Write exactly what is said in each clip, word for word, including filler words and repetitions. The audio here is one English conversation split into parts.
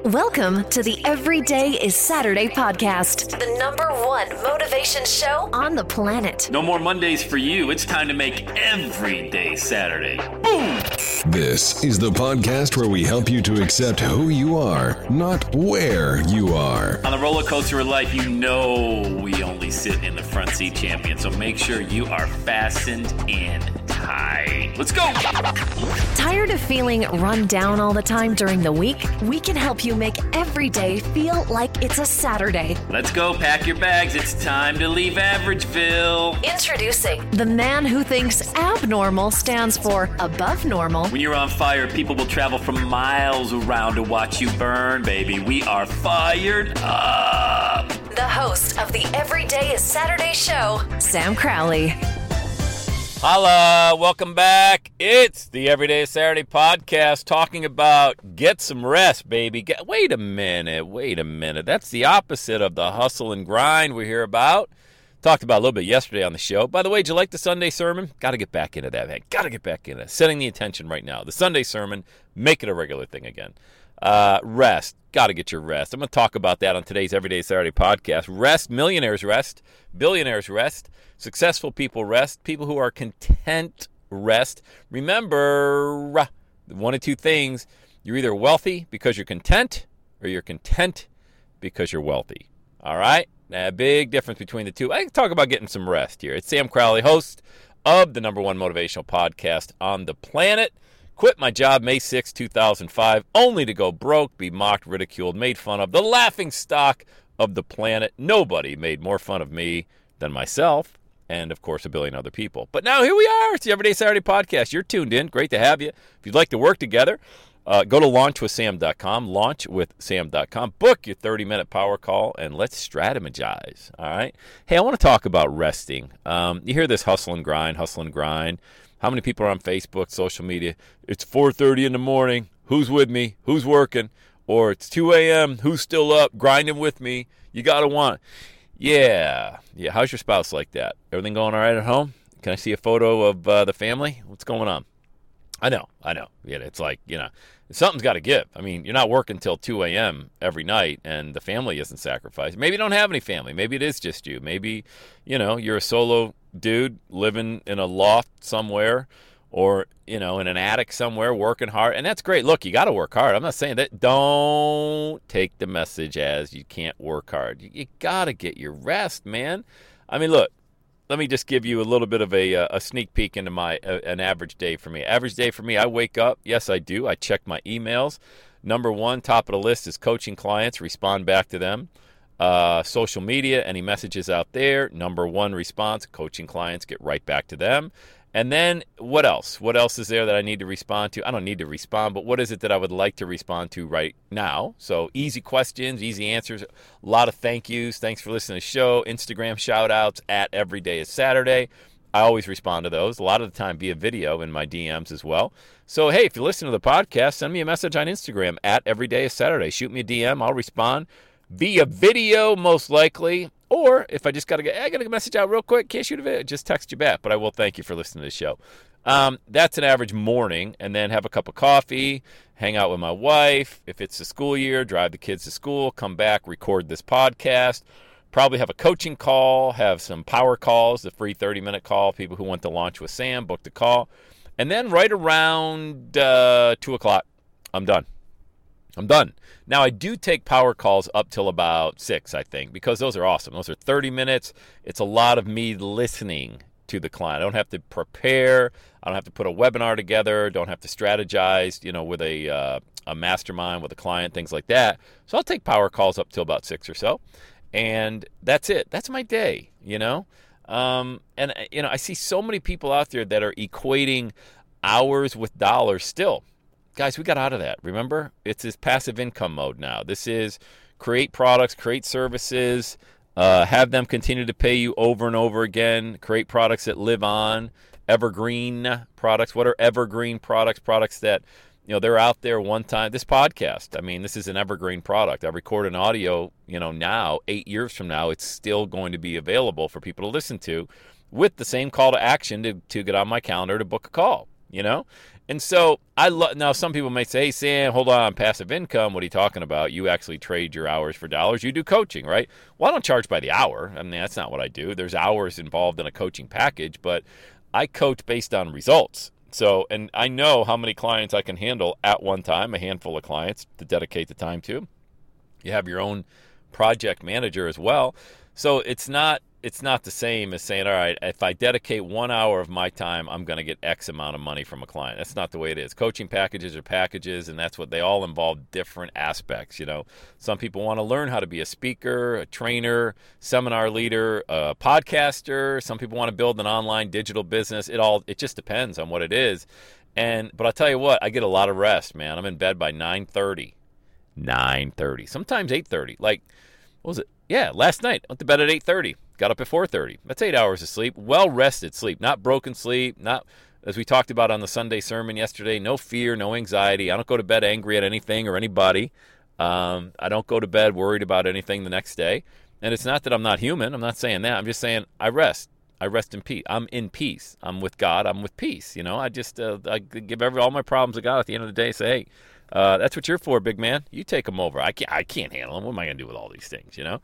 Welcome to the Everyday is Saturday podcast, the number one motivation show on the planet. No more Mondays for you. It's time to make every day Saturday. Boom! This is the podcast where we help you to accept who you are, not where you are. On the roller coaster of life, you know we only sit in the front seat, champion. So make sure you are fastened in tight. Let's go! Tired of feeling run down all the time during the week? We can help you make every day feel like it's a Saturday. Let's go, pack your bags. It's time to leave Averageville. Introducing the man who thinks abnormal stands for above normal. When you're on fire, people will travel from miles around to watch you burn, baby. We are fired up. The host of the Everyday is Saturday show, Sam Crowley. Holla, welcome back. It's the Everyday Saturday podcast talking about get some rest, baby. Get, wait a minute, wait a minute. That's the opposite of the hustle and grind we hear about. Talked about a little bit yesterday on the show. By the way, did you like the Sunday sermon? Got to get back into that, man. Got to get back into it. Setting the intention right now. The Sunday sermon, make it a regular thing again. Uh, rest. Got to get your rest. I'm going to talk about that on today's Everyday Saturday podcast. Rest. Millionaires rest. Billionaires rest. Successful people rest. People who are content rest. Remember, one of two things. You're either wealthy because you're content, or you're content because you're wealthy. All right? A big difference between the two. I can talk about getting some rest here. It's Sam Crowley, host of the number one motivational podcast on the planet. Quit my job May sixth, two thousand five, only to go broke, be mocked, ridiculed, made fun of. The laughing stock of the planet. Nobody made more fun of me than myself and, of course, a billion other people. But now here we are. It's the Everyday Saturday podcast. You're tuned in. Great to have you. If you'd like to work together, Uh, go to launch with sam dot com, launch with sam dot com, book your thirty-minute power call, and let's strategize, all right? Hey, I want to talk about resting. Um, you hear this hustle and grind, hustle and grind. How many people are on Facebook, social media? It's four thirty in the morning. Who's with me? Who's working? Or it's two a.m. Who's still up, grinding with me? You got to want. Yeah. Yeah, how's your spouse like that? Everything going all right at home? Can I see a photo of uh, the family? What's going on? I know, I know. Yeah, it's like, you know, something's got to give. I mean, you're not working till two a.m. every night, and the family isn't sacrificed. Maybe you don't have any family. Maybe it is just you. Maybe, you know, you're a solo dude living in a loft somewhere or, you know, in an attic somewhere working hard. And that's great. Look, you got to work hard. I'm not saying that. Don't take the message as you can't work hard. You, you got to get your rest, man. I mean, look. Let me just give you a little bit of a, a sneak peek into my uh, an average day for me. Average day for me, I wake up. Yes, I do. I check my emails. Number one, top of the list is coaching clients, respond back to them. Uh, social media, any messages out there. Number one response, coaching clients, get right back to them. And then what else? What else is there that I need to respond to? I don't need to respond, but what is it that I would like to respond to right now? So easy questions, easy answers, a lot of thank yous. Thanks for listening to the show. Instagram shout outs at Everyday is Saturday. I always respond to those, a lot of the time via video in my D Ms as well. So, hey, if you listen to the podcast, send me a message on Instagram at Everyday is Saturday. Shoot me a D M. I'll respond via video most likely. Or if I just got to get, I got to get a message out real quick, can't shoot a video, just text you back. But I will thank you for listening to the show. Um, that's an average morning, and then have a cup of coffee, hang out with my wife. If it's the school year, drive the kids to school, come back, record this podcast. Probably have a coaching call, have some power calls, the free thirty-minute call, people who want to launch with Sam, book the call. And then right around uh, two o'clock, I'm done. I'm done. Now, I do take power calls up till about six, I think, because those are awesome. Those are thirty minutes. It's a lot of me listening to the client. I don't have to prepare. I don't have to put a webinar together. Don't have to strategize, you know, with a uh, a mastermind with a client, things like that. So I'll take power calls up till about six or so. And that's it. That's my day, you know. Um, and, you know, I see so many people out there that are equating hours with dollars still. Guys, we got out of that. Remember? It's this passive income mode now. This is create products, create services, uh, have them continue to pay you over and over again, create products that live on, evergreen products. What are evergreen products? Products that, you know, they're out there one time. This podcast, I mean, this is an evergreen product. I record an audio, you know, now, eight years from now, it's still going to be available for people to listen to with the same call to action to, to get on my calendar to book a call. You know, And so I love, now some people may say, hey, Sam, hold on, passive income, what are you talking about? You actually trade your hours for dollars. You do coaching, right? Well, I don't charge by the hour. I mean, that's not what I do. There's hours involved in a coaching package, but I coach based on results. So, and I know how many clients I can handle at one time, a handful of clients to dedicate the time to. You have your own project manager as well. So it's not it's not the same as saying, all right, if I dedicate one hour of my time, I'm going to get X amount of money from a client. That's not the way it is. Coaching packages are packages, and that's what they all involve, different aspects. You know, some people want to learn how to be a speaker, a trainer, seminar leader, a podcaster. Some people want to build an online digital business. It all it just depends on what it is. And but I'll tell you what, I get a lot of rest, man. I'm in bed by nine thirty. nine thirty. Sometimes eight thirty. Like, what was it? Yeah, last night, went to bed at eight thirty. Got up at four thirty. That's eight hours of sleep. Well-rested sleep. Not broken sleep. Not, as we talked about on the Sunday sermon yesterday, no fear, no anxiety. I don't go to bed angry at anything or anybody. Um, I don't go to bed worried about anything the next day. And it's not that I'm not human. I'm not saying that. I'm just saying I rest. I rest in peace. I'm in peace. I'm with God. I'm with peace. You know, I just uh, I give every all my problems to God at the end of the day. Say, hey, uh, that's what you're for, big man. You take them over. I can't. I can't handle them. What am I going to do with all these things? You know.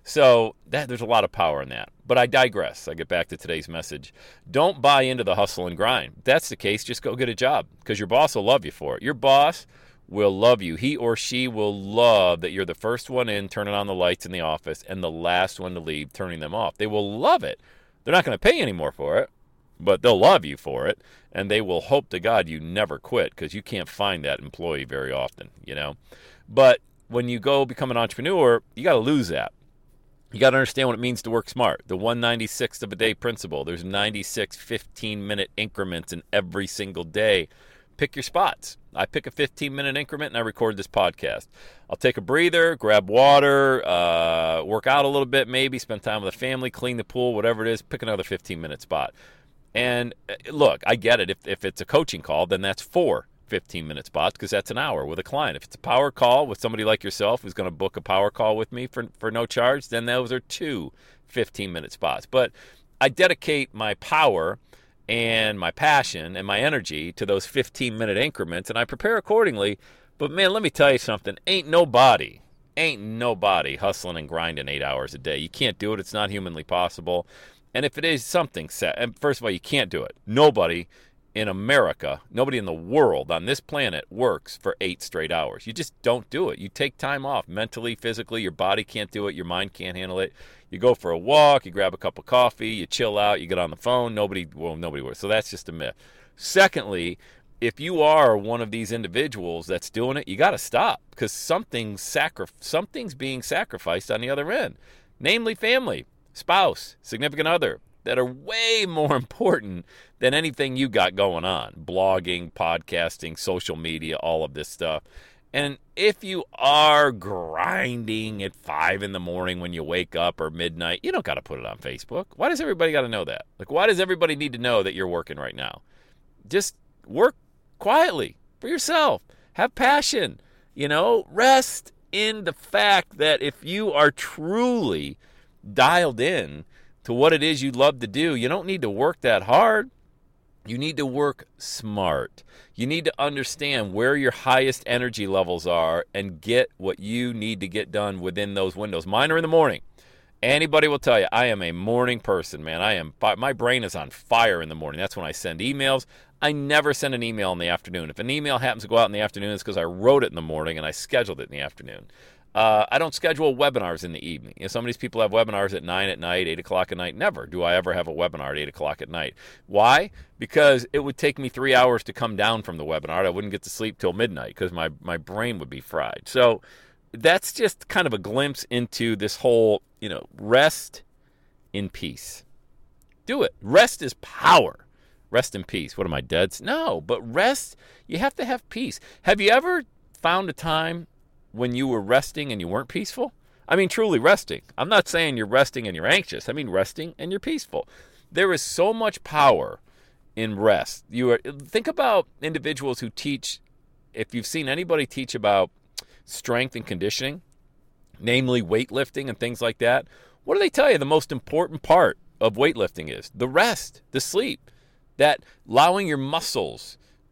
So that there's a lot of power in that. But I digress. I get back to today's message. Don't buy into the hustle and grind. If that's the case, just go get a job because your boss will love you for it. Your boss will love you. He or she will love that you're the first one in turning on the lights in the office and the last one to leave turning them off. They will love it. They're not going to pay you any more for it, but they'll love you for it, and they will hope to God you never quit because you can't find that employee very often, you know. But when you go become an entrepreneur, you got to lose that. You got to understand what it means to work smart. The one ninety-sixth of a day principle. There's ninety-six fifteen-minute increments in every single day. Pick your spots. I pick a fifteen-minute increment and I record this podcast. I'll take a breather, grab water, uh, work out a little bit maybe, spend time with the family, clean the pool, whatever it is, pick another fifteen-minute spot. And look, I get it. If, if it's a coaching call, then that's four fifteen-minute spots because that's an hour with a client. If it's a power call with somebody like yourself who's going to book a power call with me for, for no charge, then those are two fifteen-minute spots. But I dedicate my power and my passion and my energy to those fifteen-minute increments, and I prepare accordingly. But, man, let me tell you something. Ain't nobody, ain't nobody hustling and grinding eight hours a day. You can't do it. It's not humanly possible. And if it is something set, and first of all, you can't do it. Nobody in America, nobody in the world on this planet works for eight straight hours. You just don't do it. You take time off mentally, physically. Your body can't do it. Your mind can't handle it. You go for a walk. You grab a cup of coffee. You chill out. You get on the phone. Nobody, well, nobody works. So that's just a myth. Secondly, if you are one of these individuals that's doing it, you got to stop because something's, sacri- something's being sacrificed on the other end, namely family, spouse, significant other, that are way more important than anything you got going on. Blogging, podcasting, social media, all of this stuff. And if you are grinding at five in the morning when you wake up or midnight, you don't got to put it on Facebook. Why does everybody got to know that? Like, why does everybody need to know that you're working right now? Just work quietly for yourself. Have passion. You know, rest in the fact that if you are truly dialed in to what it is you love to do, you don't need to work that hard. You need to work smart. You need to understand where your highest energy levels are and get what you need to get done within those windows. Mine are in the morning. Anybody will tell you, I am a morning person, man. I am. My brain is on fire in the morning. That's when I send emails. I never send an email in the afternoon. If an email happens to go out in the afternoon, it's because I wrote it in the morning and I scheduled it in the afternoon. Uh, I don't schedule webinars in the evening. You know, some of these people have webinars at nine at night, eight o'clock at night. Never do I ever have a webinar at eight o'clock at night. Why? Because it would take me three hours to come down from the webinar. I wouldn't get to sleep till midnight because my, my brain would be fried. So that's just kind of a glimpse into this whole, you know, rest in peace. Do it. Rest is power. Rest in peace. What am I, dead? No, but rest, you have to have peace. Have you ever found a time when you were resting and you weren't peaceful? I mean, truly resting. I'm not saying you're resting and you're anxious. I mean, resting and you're peaceful. There is so much power in rest. You are, think about individuals who teach, if you've seen anybody teach about strength and conditioning, namely weightlifting and things like that, what do they tell you the most important part of weightlifting is? The rest, the sleep, that allowing your muscles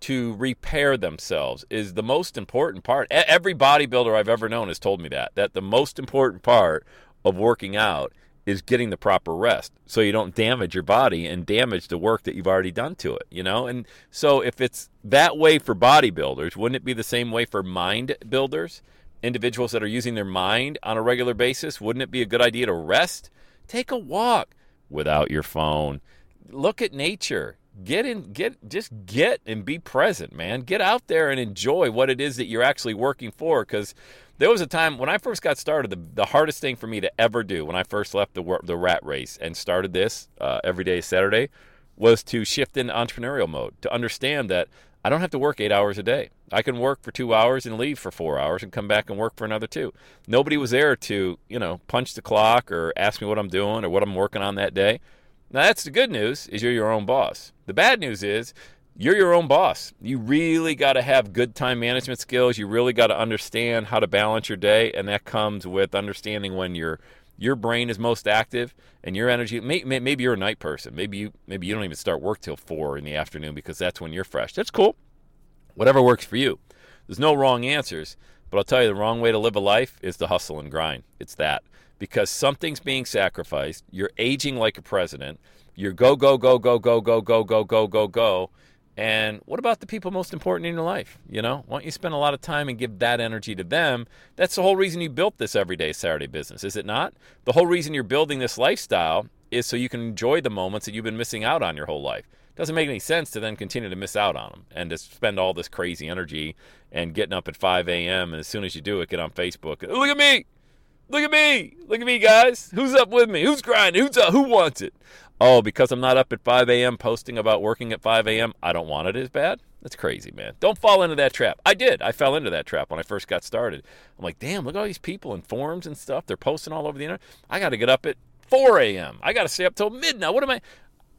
to repair themselves is the most important part. Every bodybuilder I've ever known has told me that, that the most important part of working out is getting the proper rest so you don't damage your body and damage the work that you've already done to it, you know? And so if it's that way for bodybuilders, wouldn't it be the same way for mind builders, individuals that are using their mind on a regular basis? Wouldn't it be a good idea to rest? Take a walk without your phone. Look at nature. Get in, get, just get and be present, man. Get out there and enjoy what it is that you're actually working for. Because there was a time when I first got started, the, the hardest thing for me to ever do when I first left the the rat race and started this uh, every day Saturday was to shift into entrepreneurial mode, to understand that I don't have to work eight hours a day. I can work for two hours and leave for four hours and come back and work for another two. Nobody was there to, you know, punch the clock or ask me what I'm doing or what I'm working on that day. Now, that's the good news, is you're your own boss. The bad news is you're your own boss. You really got to have good time management skills. You really got to understand how to balance your day, and that comes with understanding when your your brain is most active and your energy. Maybe, maybe you're a night person. Maybe you maybe you don't even start work till four in the afternoon because that's when you're fresh. That's cool. Whatever works for you. There's no wrong answers, but I'll tell you the wrong way to live a life is to hustle and grind. It's that. Because something's being sacrificed. You're aging like a president. You're go, go, go, go, go, go, go, go, go, go, go. And what about the people most important in your life? You know, why don't you spend a lot of time and give that energy to them? That's the whole reason you built this Everyday Saturday business, is it not? The whole reason you're building this lifestyle is so you can enjoy the moments that you've been missing out on your whole life. It doesn't make any sense to then continue to miss out on them and to spend all this crazy energy and getting up at five a.m. and as soon as you do it, get on Facebook. Look at me! Look at me. Look at me, guys. Who's up with me? Who's grinding? Who's up? Who wants it? Oh, because I'm not up at five a.m. posting about working at five a.m., I don't want it as bad? That's crazy, man. Don't fall into that trap. I did. I fell into that trap when I first got started. I'm like, damn, look at all these people in forums and stuff. They're posting all over the internet. I got to get up at four a.m. I got to stay up till midnight. What am I?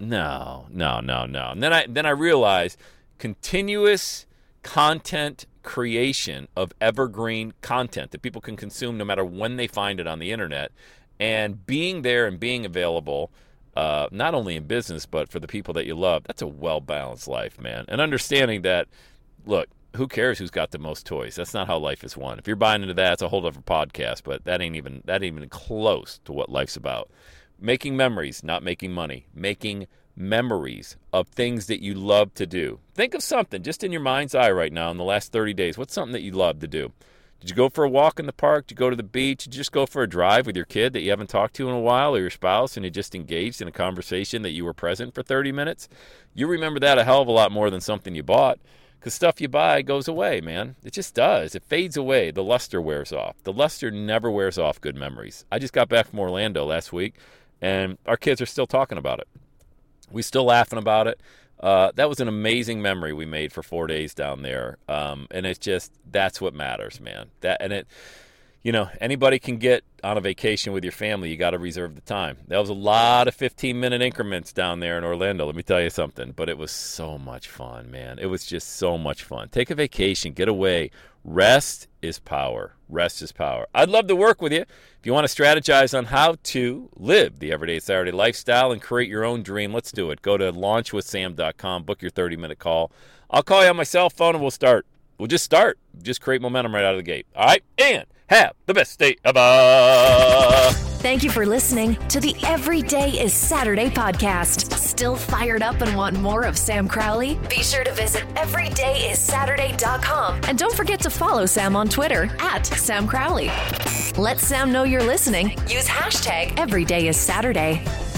No, no, no, no. And then I, then I realized continuous content creation of evergreen content that people can consume no matter when they find it on the internet, and being there and being available uh, not only in business but for the people that you love. That's a well-balanced life, man. And understanding that, look, who cares who's got the most toys? That's not how life is won. If you're buying into that, it's a whole different podcast, but that ain't even that ain't even close to what life's about. Making memories, not making money. Making memories of things that you love to do. Think of something just in your mind's eye right now in the last thirty days. What's something that you love to do? Did you go for a walk in the park? Did you go to the beach? Did you just go for a drive with your kid that you haven't talked to in a while, or your spouse, and you just engaged in a conversation that you were present for thirty minutes? You remember that a hell of a lot more than something you bought, because stuff you buy goes away, man. It just does. It fades away. The luster wears off. The luster never wears off good memories. I just got back from Orlando last week, and our kids are still talking about it. We still laughing about it. Uh, that was an amazing memory we made for four days down there. Um, and it's just, that's what matters, man. That, and it, you know, anybody can get on a vacation with your family. You got to reserve the time. That was a lot of fifteen minute increments down there in Orlando. Let me tell you something, but it was so much fun, man. It was just so much fun. Take a vacation, get away. Rest is power. Rest is power. I'd love to work with you. If you want to strategize on how to live the Everyday Saturday lifestyle and create your own dream, let's do it. Go to launch with sam dot com, book your thirty minute call. I'll call you on my cell phone and we'll start. We'll just start. Just create momentum right out of the gate. All right? And have the best day ever. Thank you for listening to the Everyday is Saturday podcast. Still fired up and want more of Sam Crowley? Be sure to visit everyday is saturday dot com. And don't forget to follow Sam on Twitter at Sam Crowley. Let Sam know you're listening. Use hashtag everyday is Saturday.